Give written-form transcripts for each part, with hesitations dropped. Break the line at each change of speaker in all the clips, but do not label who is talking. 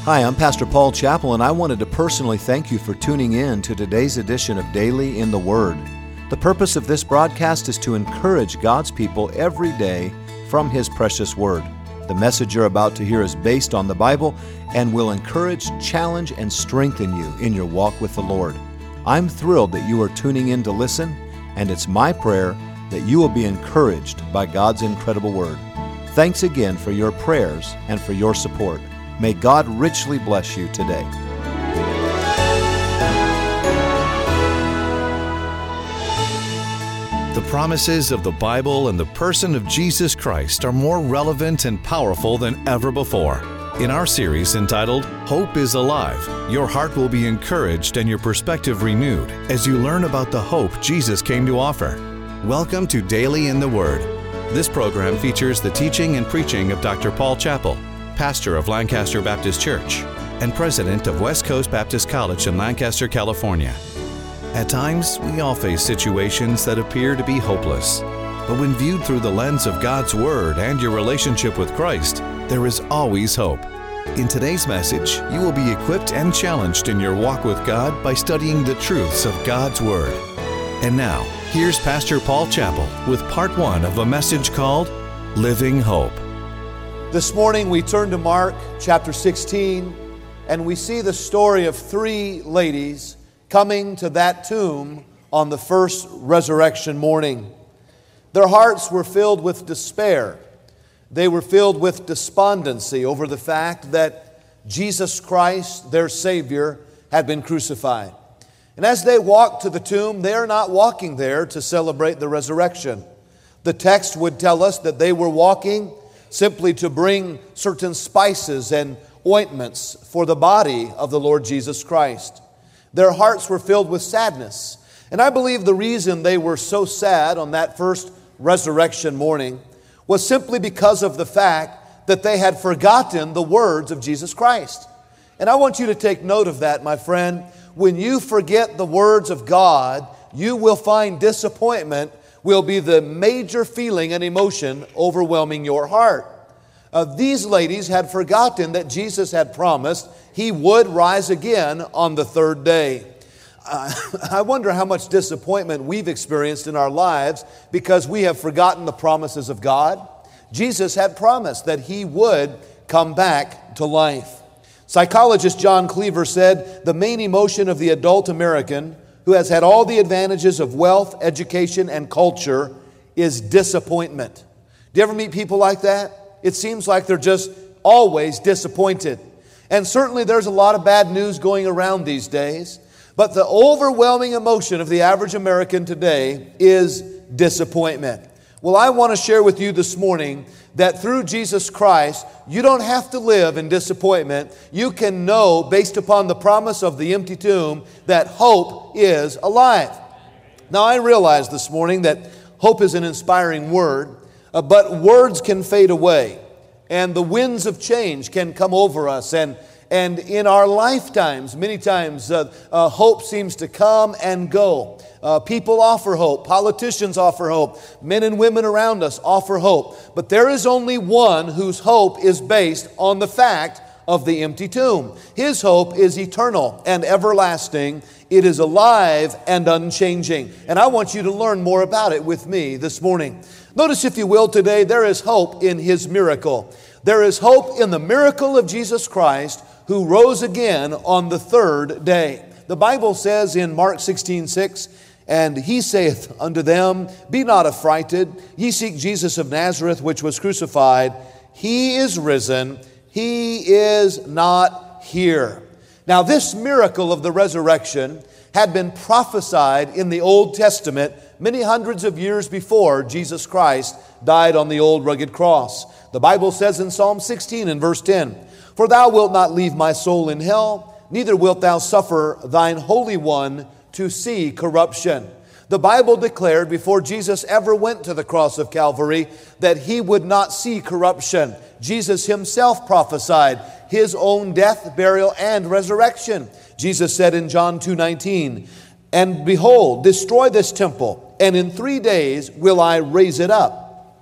Hi, I'm Pastor Paul Chappell, and I wanted to personally thank you for tuning in to today's edition of Daily in the Word. The purpose of this broadcast is to encourage God's people every day from His precious Word. The message you're about to hear is based on the Bible and will encourage, challenge, and strengthen you in your walk with the Lord. I'm thrilled that you are tuning in to listen, and it's my prayer that you will be encouraged by God's incredible Word. Thanks again for your prayers and for your support. May God richly bless you today.
The promises of the Bible and the person of Jesus Christ are more relevant and powerful than ever before. In our series entitled, Hope is Alive, your heart will be encouraged and your perspective renewed as you learn about the hope Jesus came to offer. Welcome to Daily in the Word. This program features the teaching and preaching of Dr. Paul Chappell, pastor of Lancaster Baptist Church and president of West Coast Baptist College in Lancaster, California. At times, we all face situations that appear to be hopeless. But when viewed through the lens of God's Word and your relationship with Christ, there is always hope. In today's message, you will be equipped and challenged in your walk with God by studying the truths of God's Word. And now, here's Pastor Paul Chappell with part 1 of a message called Living Hope.
This morning we turn to Mark chapter 16, and we see the story of 3 ladies coming to that tomb on the first resurrection morning. Their hearts were filled with despair. They were filled with despondency over the fact that Jesus Christ, their Savior, had been crucified. And as they walk to the tomb, they are not walking there to celebrate the resurrection. The text would tell us that they were walking simply to bring certain spices and ointments for the body of the Lord Jesus Christ. Their hearts were filled with sadness. And I believe the reason they were so sad on that first resurrection morning was simply because of the fact that they had forgotten the words of Jesus Christ. And I want you to take note of that, my friend. When you forget the words of God, you will find disappointment will be the major feeling and emotion overwhelming your heart. These ladies had forgotten that Jesus had promised He would rise again on the third day. I wonder how much disappointment we've experienced in our lives because we have forgotten the promises of God. Jesus had promised that He would come back to life. Psychologist John Cleaver said, the main emotion of the adult American who has had all the advantages of wealth, education, and culture is disappointment. Do you ever meet people like that? It seems like they're just always disappointed. And certainly there's a lot of bad news going around these days. But the overwhelming emotion of the average American today is disappointment. Well, I want to share with you this morning that through Jesus Christ, you don't have to live in disappointment. You can know, based upon the promise of the empty tomb, that hope is alive. Now, I realize this morning that hope is an inspiring word, but words can fade away, and the winds of change can come over us, and in our lifetimes, many times, hope seems to come and go. People offer hope. Politicians offer hope. Men and women around us offer hope. But there is only one whose hope is based on the fact of the empty tomb. His hope is eternal and everlasting. It is alive and unchanging. And I want you to learn more about it with me this morning. Notice, if you will, today there is hope in His miracle. There is hope in the miracle of Jesus Christ, who rose again on the third day. The Bible says in Mark 16:6, and He saith unto them, be not affrighted, ye seek Jesus of Nazareth, which was crucified. He is risen, He is not here. Now, this miracle of the resurrection had been prophesied in the Old Testament many hundreds of years before Jesus Christ died on the old rugged cross. The Bible says in Psalm 16 and verse 10, for Thou wilt not leave my soul in hell, neither wilt Thou suffer Thine Holy One to see corruption. The Bible declared before Jesus ever went to the cross of Calvary that He would not see corruption. Jesus Himself prophesied His own death, burial, and resurrection. Jesus said in John 2:19, and behold, destroy this temple, and in 3 days will I raise it up.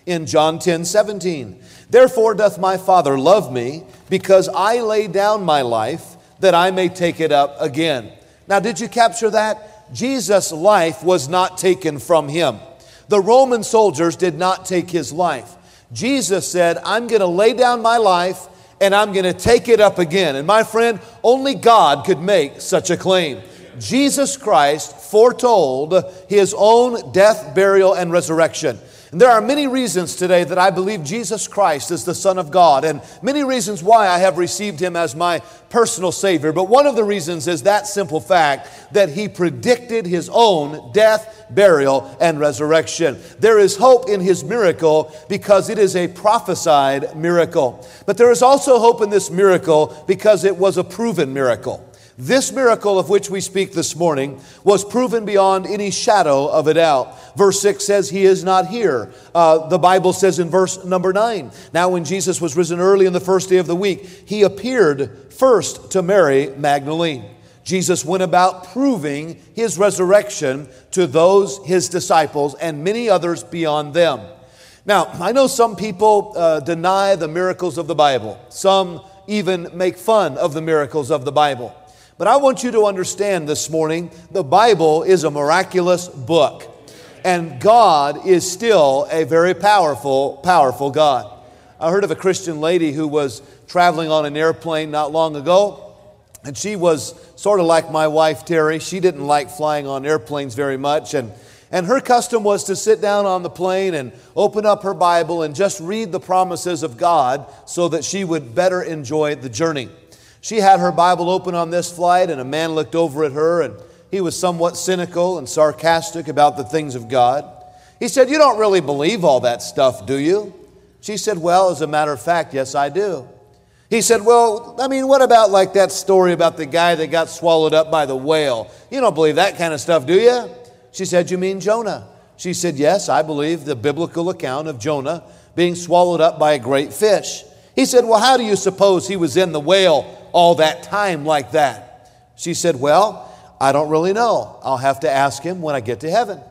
in John 10:17. Therefore doth my Father love me, because I lay down my life, that I may take it up again. Now, did you capture that? Jesus' life was not taken from him. The Roman soldiers did not take his life. Jesus said, I'm going to lay down my life and I'm going to take it up again. And my friend, only God could make such a claim. Jesus Christ foretold his own death, burial, and resurrection. And there are many reasons today that I believe Jesus Christ is the Son of God, and many reasons why I have received him as my personal Savior. But one of the reasons is that simple fact that he predicted his own death, burial, and resurrection. There is hope in his miracle because it is a prophesied miracle. But there is also hope in this miracle because it was a proven miracle. This miracle of which we speak this morning was proven beyond any shadow of a doubt. Verse 6 says, He is not here. The Bible says in verse number 9, Now when Jesus was risen early in the first day of the week, He appeared first to Mary Magdalene. Jesus went about proving His resurrection to those His disciples and many others beyond them. Now, I know some people deny the miracles of the Bible. Some even make fun of the miracles of the Bible. But I want you to understand this morning, the Bible is a miraculous book. And God is still a very powerful, powerful God. I heard of a Christian lady who was traveling on an airplane not long ago. And she was sort of like my wife, Terry. She didn't like flying on airplanes very much. And her custom was to sit down on the plane and open up her Bible and just read the promises of God so that she would better enjoy the journey. She had her Bible open on this flight, and a man looked over at her, and he was somewhat cynical and sarcastic about the things of God. He said, You don't really believe all that stuff, do you? She said, Well, as a matter of fact, yes, I do. He said, Well, what about like that story about the guy that got swallowed up by the whale? You don't believe that kind of stuff, do you? She said, You mean Jonah? She said, Yes, I believe the biblical account of Jonah being swallowed up by a great fish. He said, Well, how do you suppose he was in the whale all that time like that? She said, Well, I don't really know. I'll have to ask him when I get to heaven.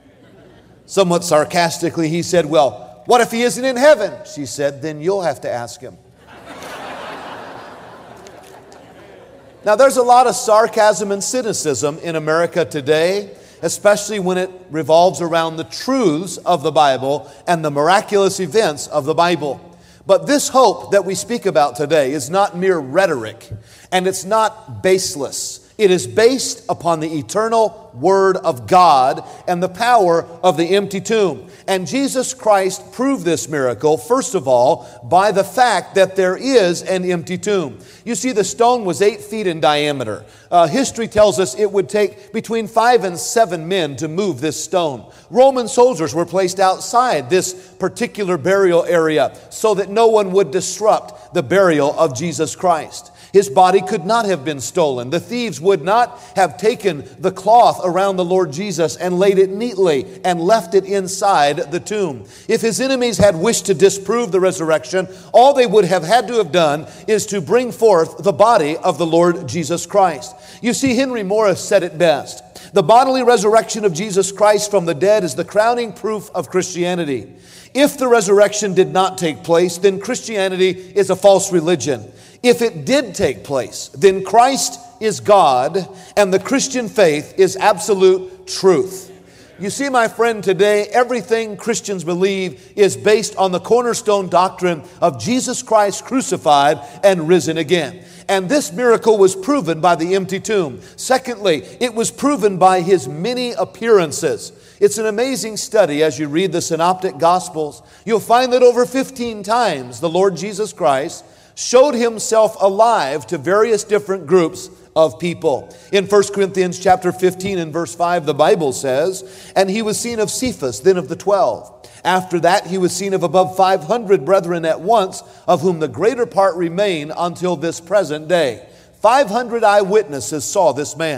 Somewhat sarcastically, he said, Well, what if he isn't in heaven? She said, Then you'll have to ask him. Now, there's a lot of sarcasm and cynicism in America today, especially when it revolves around the truths of the Bible and the miraculous events of the Bible. But this hope that we speak about today is not mere rhetoric, and it's not baseless. It is based upon the eternal Word of God and the power of the empty tomb. And Jesus Christ proved this miracle, first of all, by the fact that there is an empty tomb. You see, the stone was 8 feet in diameter. History tells us it would take between 5 and 7 men to move this stone. Roman soldiers were placed outside this particular burial area so that no one would disrupt the burial of Jesus Christ. His body could not have been stolen. The thieves would not have taken the cloth around the Lord Jesus and laid it neatly and left it inside the tomb. If his enemies had wished to disprove the resurrection, all they would have had to have done is to bring forth the body of the Lord Jesus Christ. You see, Henry Morris said it best. The bodily resurrection of Jesus Christ from the dead is the crowning proof of Christianity. If the resurrection did not take place, then Christianity is a false religion. If it did take place, then Christ is God and the Christian faith is absolute truth. You see, my friend, today everything Christians believe is based on the cornerstone doctrine of Jesus Christ crucified and risen again. And this miracle was proven by the empty tomb. Secondly, it was proven by his many appearances. It's an amazing study as you read the Synoptic Gospels. You'll find that over 15 times the Lord Jesus Christ showed himself alive to various different groups of people. In 1 Corinthians chapter 15 and verse 5, the Bible says, And he was seen of Cephas, then of the 12. After that, he was seen of above 500 brethren at once, of whom the greater part remain until this present day. 500 eyewitnesses saw this man.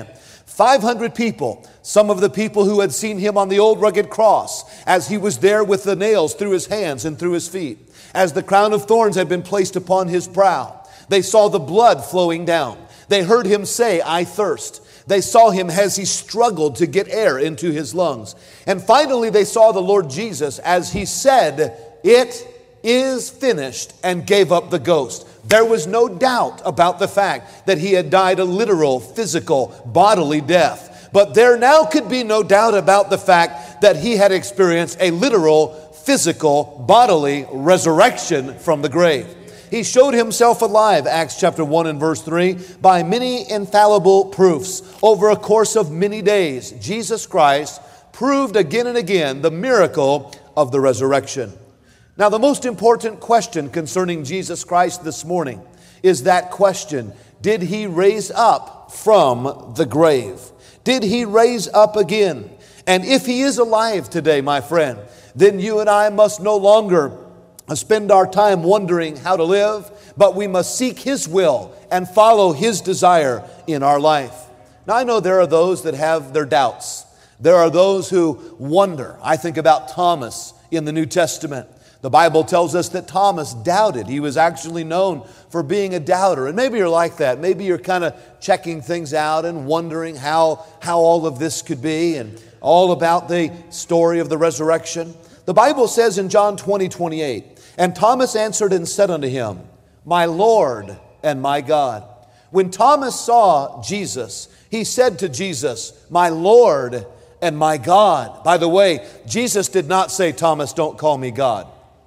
500 people, some of the people who had seen him on the old rugged cross, as he was there with the nails through his hands and through his feet, as the crown of thorns had been placed upon his brow. They saw the blood flowing down. They heard him say, I thirst. They saw him as he struggled to get air into his lungs. And finally, they saw the Lord Jesus as he said, "It is finished," and gave up the ghost. There was no doubt about the fact that he had died a literal, physical, bodily death. But there now could be no doubt about the fact that he had experienced a literal, physical, bodily resurrection from the grave. He showed himself alive, Acts chapter 1 and verse 3, by many infallible proofs. Over a course of many days, Jesus Christ proved again and again the miracle of the resurrection. Now, the most important question concerning Jesus Christ this morning is that question: did he raise up from the grave? Did he raise up again? And if he is alive today, my friend, then you and I must no longer spend our time wondering how to live, but we must seek his will and follow his desire in our life. Now, I know there are those that have their doubts. There are those who wonder. I think about Thomas in the New Testament. The Bible tells us that Thomas doubted. He was actually known for being a doubter. And maybe you're like that. Maybe you're kind of checking things out and wondering how all of this could be and all about the story of the resurrection. The Bible says in John 20:28, "And Thomas answered and said unto him, My Lord and my God." When Thomas saw Jesus, he said to Jesus, "My Lord and my God." By the way, Jesus did not say, "Thomas, don't call me God."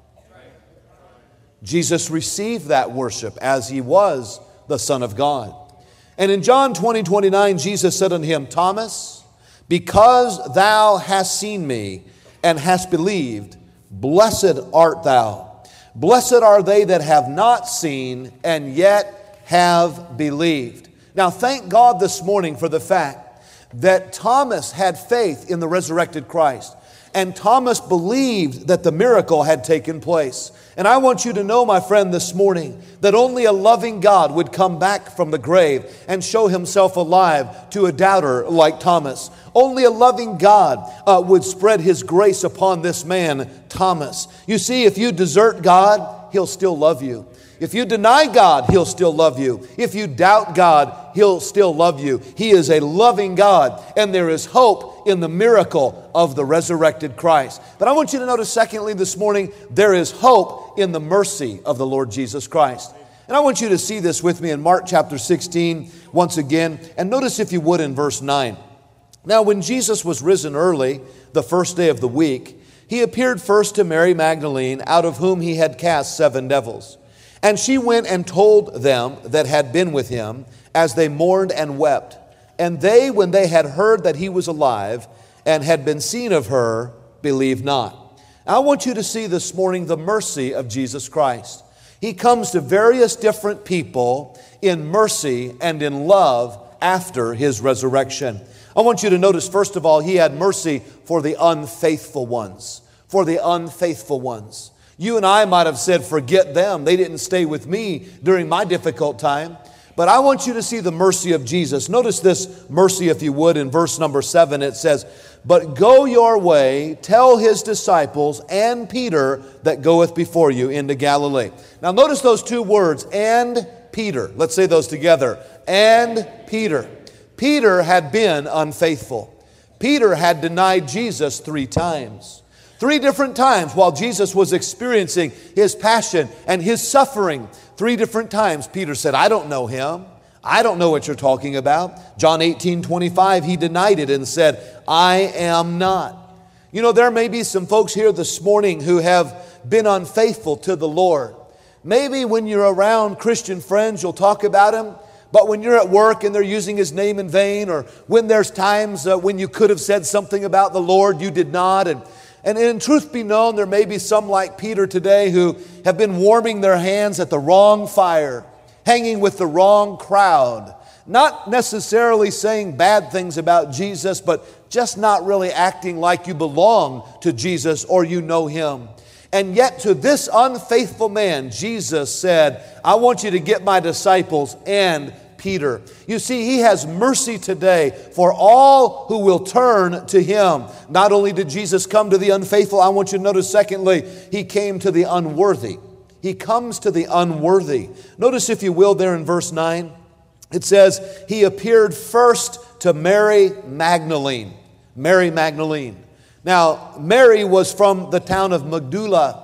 Jesus received that worship as he was the Son of God. And in John 20:29, Jesus said unto him, "Thomas, because thou hast seen me and hast believed, blessed art thou. Blessed are they that have not seen and yet have believed." Now, thank God this morning for the fact that Thomas had faith in the resurrected Christ. And Thomas believed that the miracle had taken place. And I want you to know, my friend, this morning, that only a loving God would come back from the grave and show himself alive to a doubter like Thomas. Only a loving God would spread his grace upon this man, Thomas. You see, if you desert God, he'll still love you. If you deny God, he'll still love you. If you doubt God, he'll still love you. He is a loving God, and there is hope in the miracle of the resurrected Christ. But I want you to notice, secondly, this morning, there is hope in the mercy of the Lord Jesus Christ. And I want you to see this with me in Mark chapter 16 once again. And notice, if you would, in verse 9. "Now, when Jesus was risen early, the first day of the week, he appeared first to Mary Magdalene, out of whom he had cast 7 devils. And she went and told them that had been with him, as they mourned and wept. And they, when they had heard that he was alive and had been seen of her, believed not." Now, I want you to see this morning the mercy of Jesus Christ. He comes to various different people in mercy and in love after his resurrection. I want you to notice, first of all, he had mercy for the unfaithful ones. For the unfaithful ones. You and I might have said, "Forget them. They didn't stay with me during my difficult time." But I want you to see the mercy of Jesus. Notice this mercy, if you would, in verse number 7. It says, "But go your way, tell his disciples and Peter that goeth before you into Galilee." Now notice those two words, "and Peter." Let's say those together. And Peter. Peter had been unfaithful. Peter had denied Jesus 3 times. 3 different times while Jesus was experiencing his passion and his suffering. 3 different times Peter said, "I don't know him. I don't know what you're talking about." John 18:25, he denied it and said, "I am not." You know, there may be some folks here this morning who have been unfaithful to the Lord. Maybe when you're around Christian friends, you'll talk about him. But when you're at work and they're using his name in vain, or when there's times when you could have said something about the Lord, you did not. And in truth be known, there may be some like Peter today who have been warming their hands at the wrong fire, hanging with the wrong crowd, not necessarily saying bad things about Jesus, but just not really acting like you belong to Jesus or you know him. And yet to this unfaithful man, Jesus said, "I want you to get my disciples and Peter." You see, he has mercy today for all who will turn to him. Not only did Jesus come to the unfaithful, I want you to notice, secondly, he came to the unworthy. He comes to the unworthy. Notice, if you will, there in verse 9, it says, he appeared first to Mary Magdalene. Mary Magdalene. Now, Mary was from the town of Magdala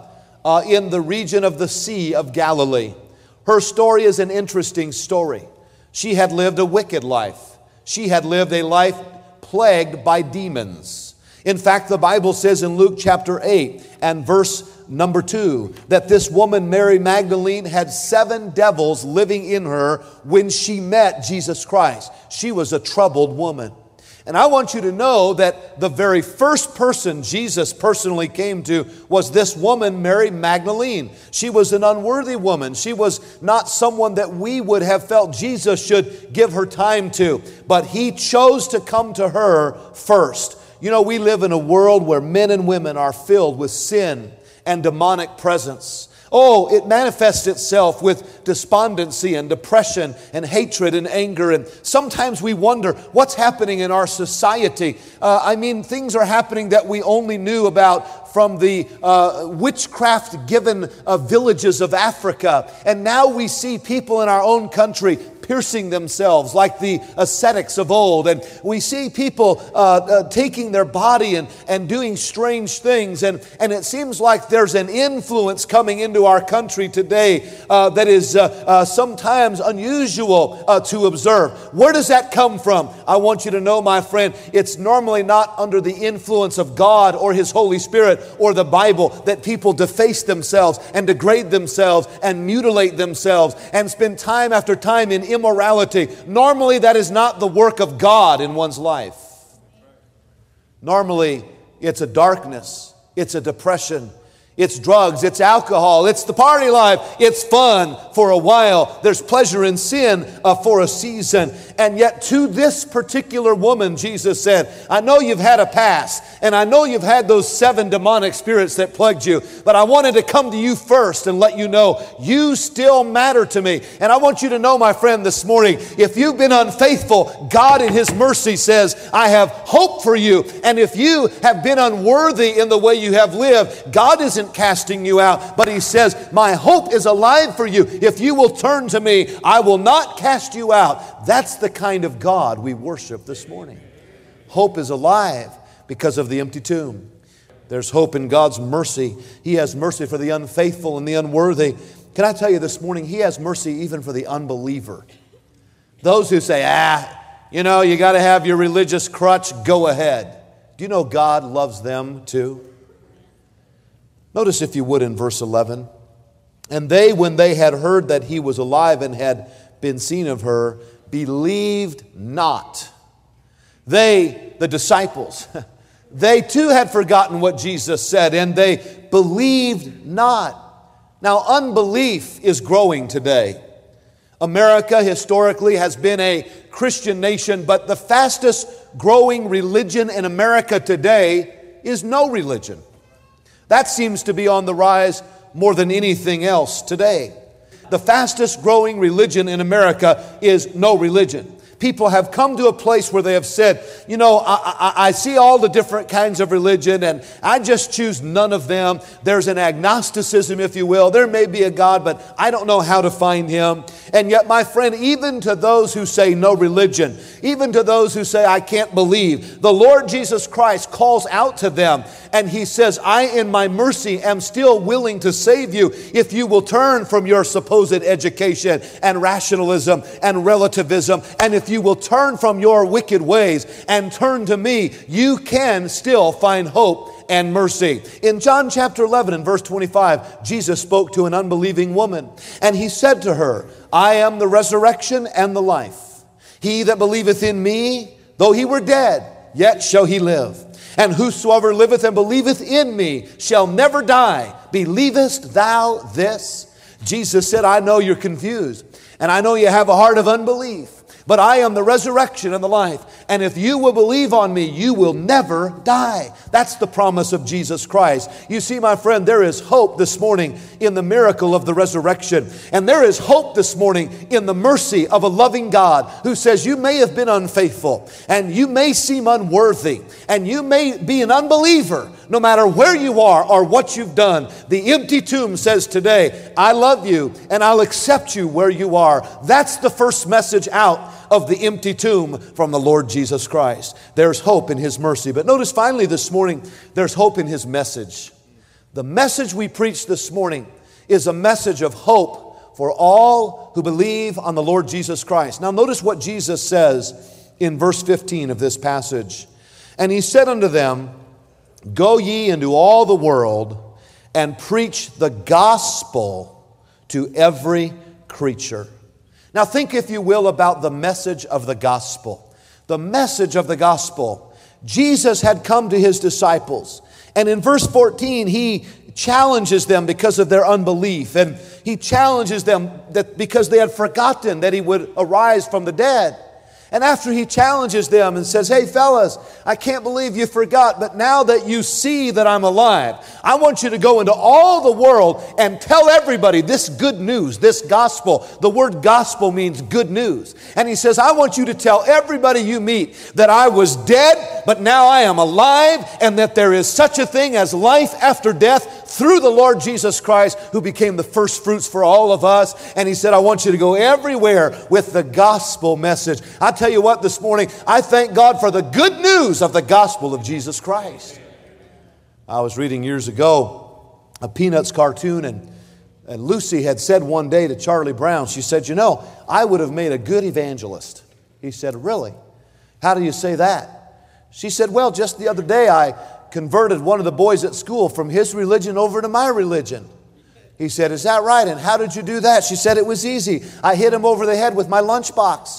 in the region of the Sea of Galilee. Her story is an interesting story. She had lived a wicked life. She had lived a life plagued by demons. In fact, the Bible says in Luke chapter 8 and verse number 2 that this woman, Mary Magdalene, had 7 devils living in her when she met Jesus Christ. She was a troubled woman. And I want you to know that the very first person Jesus personally came to was this woman, Mary Magdalene. She was an unworthy woman. She was not someone that we would have felt Jesus should give her time to. But He chose to come to her first. You know, we live in a world where men and women are filled with sin and demonic presence. Oh, it manifests itself with despondency and depression and hatred and anger. And sometimes we wonder what's happening in our society. Things are happening that we only knew about from the witchcraft-given villages of Africa. And now we see people in our own country piercing themselves like the ascetics of old. And we see people taking their body and doing strange things. And it seems like there's an influence coming into our country today that is sometimes unusual to observe. Where does that come from? I want you to know, my friend, it's normally not under the influence of God or His Holy Spirit or the Bible that people deface themselves and degrade themselves and mutilate themselves and spend time after time in immorality. Normally, that is not the work of God in one's life. Normally, it's a darkness, it's a depression, it's drugs, it's alcohol, it's the party life, it's fun for a while. There's pleasure in sin for a season. And yet to this particular woman, Jesus said, I know you've had a past, and I know you've had those 7 demonic spirits that plagued you, but I wanted to come to you first and let you know you still matter to me. And I want you to know, my friend, this morning, if you've been unfaithful, God in His mercy says, I have hope for you. And if you have been unworthy in the way you have lived, God isn't casting you out, but He says, my hope is alive for you. If you will turn to me, I will not cast you out. That's the kind of God we worship this morning. Hope is alive because of the empty tomb. There's hope in God's mercy. He has mercy for the unfaithful and the unworthy. Can I tell you this morning, He has mercy even for the unbeliever. Those who say, you got to have your religious crutch, go ahead. Do you know God loves them too? Notice, if you would, in verse 11. And they, when they had heard that He was alive and had been seen of her, believed not. They, the disciples, they too had forgotten what Jesus said, and they believed not. Now, unbelief is growing today. America historically has been a Christian nation, but the fastest growing religion in America today is no religion. That seems to be on the rise more than anything else today. The fastest growing religion in America is no religion. People have come to a place where they have said, I see all the different kinds of religion and I just choose none of them. There's an agnosticism, if you will. There may be a God, but I don't know how to find Him. And yet, my friend, even to those who say no religion, even to those who say I can't believe, the Lord Jesus Christ calls out to them and He says, I in my mercy am still willing to save you if you will turn from your supposed education and rationalism and relativism, and if you will turn from your wicked ways and turn to me, you can still find hope and mercy. In John chapter 11 and verse 25, Jesus spoke to an unbelieving woman, and He said to her, I am the resurrection and the life. He that believeth in me, though he were dead, yet shall he live. And whosoever liveth and believeth in me shall never die. Believest thou this? Jesus said, I know you're confused, and I know you have a heart of unbelief. But I am the resurrection and the life. And if you will believe on me, you will never die. That's the promise of Jesus Christ. You see, my friend, there is hope this morning in the miracle of the resurrection. And there is hope this morning in the mercy of a loving God who says you may have been unfaithful and you may seem unworthy and you may be an unbeliever. No matter where you are or what you've done, the empty tomb says today, I love you and I'll accept you where you are. That's the first message out of the empty tomb from the Lord Jesus Christ. There's hope in His mercy. But notice finally this morning, there's hope in His message. The message we preach this morning is a message of hope for all who believe on the Lord Jesus Christ. Now notice what Jesus says in verse 15 of this passage. And he said unto them, Go ye into all the world and preach the gospel to every creature. Now think, if you will, about the message of the gospel. The message of the gospel. Jesus had come to his disciples. And in verse 14, he challenges them because of their unbelief. And he challenges them that because they had forgotten that he would arise from the dead. And after he challenges them and says, Hey fellas, I can't believe you forgot, but now that you see that I'm alive, I want you to go into all the world and tell everybody this good news, this gospel. The word gospel means good news. And he says, I want you to tell everybody you meet that I was dead, but now I am alive, and that there is such a thing as life after death through the Lord Jesus Christ, who became the first fruits for all of us. And he said, I want you to go everywhere with the gospel message. I tell you what, this morning, I thank God for the good news of the gospel of Jesus Christ. I was reading years ago a Peanuts cartoon, and Lucy had said one day to Charlie Brown, she said, You know, I would have made a good evangelist. He said, Really? How do you say that? She said, Well, just the other day I converted one of the boys at school from his religion over to my religion. He said, Is that right? And how did you do that? She said, It was easy. I hit him over the head with my lunchbox.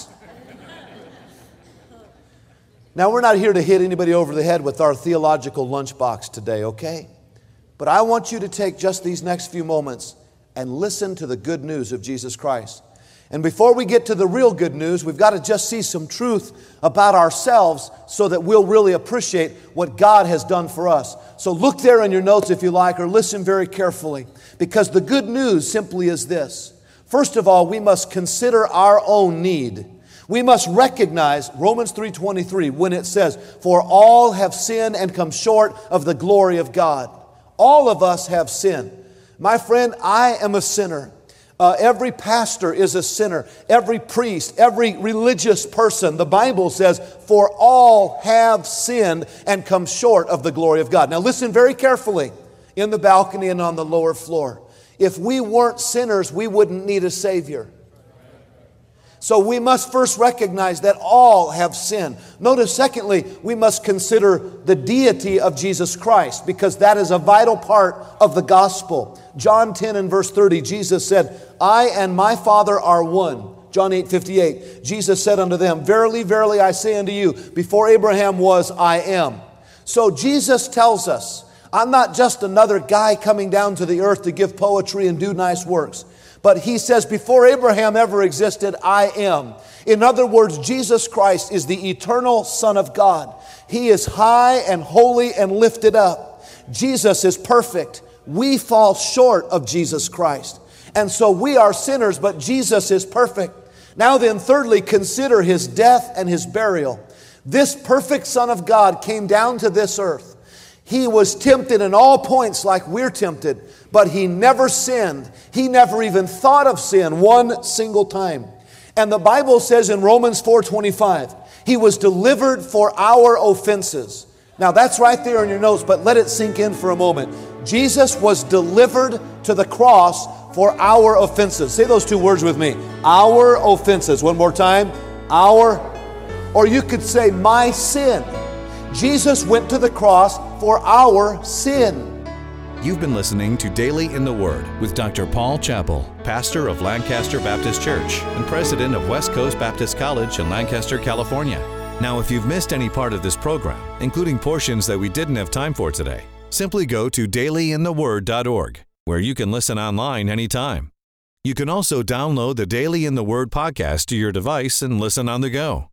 Now, we're not here to hit anybody over the head with our theological lunchbox today, okay? But I want you to take just these next few moments and listen to the good news of Jesus Christ. And before we get to the real good news, we've got to just see some truth about ourselves so that we'll really appreciate what God has done for us. So look there in your notes if you like, or listen very carefully, because the good news simply is this. First of all, we must consider our own need. We must recognize Romans 3:23 when it says, For all have sinned and come short of the glory of God. All of us have sinned. My friend, I am a sinner. Every pastor is a sinner. Every priest, every religious person, the Bible says, For all have sinned and come short of the glory of God. Now listen very carefully in the balcony and on the lower floor. If we weren't sinners, we wouldn't need a Savior. So we must first recognize that all have sinned. Notice, secondly, we must consider the deity of Jesus Christ, because that is a vital part of the gospel. John 10 and verse 30, Jesus said, I and my Father are one. John 8:58, Jesus said unto them, Verily, verily, I say unto you, before Abraham was, I am. So Jesus tells us, I'm not just another guy coming down to the earth to give poetry and do nice works. But he says, before Abraham ever existed, I am. In other words, Jesus Christ is the eternal Son of God. He is high and holy and lifted up. Jesus is perfect. We fall short of Jesus Christ. And so we are sinners, but Jesus is perfect. Now then, thirdly, consider his death and his burial. This perfect Son of God came down to this earth. He was tempted in all points like we're tempted, but he never sinned. He never even thought of sin one single time. And the Bible says in Romans 4:25, he was delivered for our offenses. Now that's right there in your notes, but let it sink in for a moment. Jesus was delivered to the cross for our offenses. Say those two words with me. Our offenses. One more time. Our, or you could say my sin. Jesus went to the cross for our sin.
You've been listening to Daily in the Word with Dr. Paul Chappell, pastor of Lancaster Baptist Church and president of West Coast Baptist College in Lancaster, California. Now, if you've missed any part of this program, including portions that we didn't have time for today, simply go to dailyintheword.org, where you can listen online anytime. You can also download the Daily in the Word podcast to your device and listen on the go.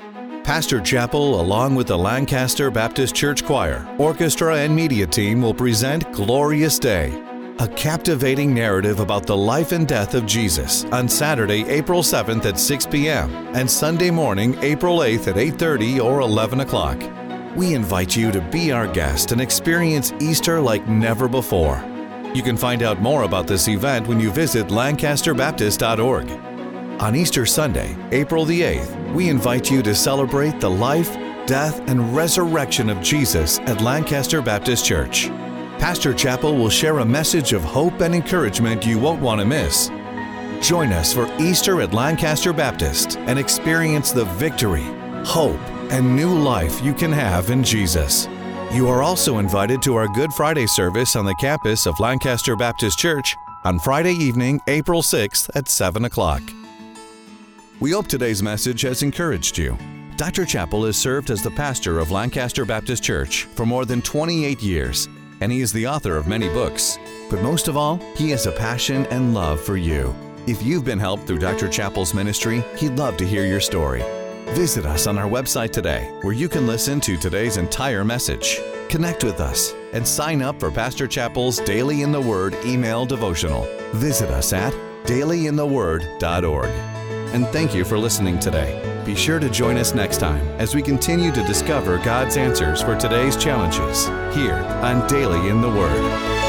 Pastor Chappell, along with the Lancaster Baptist Church Choir, Orchestra, and Media Team will present Glorious Day, a captivating narrative about the life and death of Jesus on Saturday, April 7th at 6 p.m. and Sunday morning, April 8th at 8:30 or 11 o'clock. We invite you to be our guest and experience Easter like never before. You can find out more about this event when you visit lancasterbaptist.org. On Easter Sunday, April the 8th, we invite you to celebrate the life, death, and resurrection of Jesus at Lancaster Baptist Church. Pastor Chappell will share a message of hope and encouragement you won't want to miss. Join us for Easter at Lancaster Baptist and experience the victory, hope, and new life you can have in Jesus. You are also invited to our Good Friday service on the campus of Lancaster Baptist Church on Friday evening, April 6th at 7 o'clock. We hope today's message has encouraged you. Dr. Chappell has served as the pastor of Lancaster Baptist Church for more than 28 years, and he is the author of many books. But most of all, he has a passion and love for you. If you've been helped through Dr. Chappell's ministry, he'd love to hear your story. Visit us on our website today, where you can listen to today's entire message. Connect with us and sign up for Pastor Chappell's Daily in the Word email devotional. Visit us at dailyintheword.org. And thank you for listening today. Be sure to join us next time as we continue to discover God's answers for today's challenges here on Daily in the Word.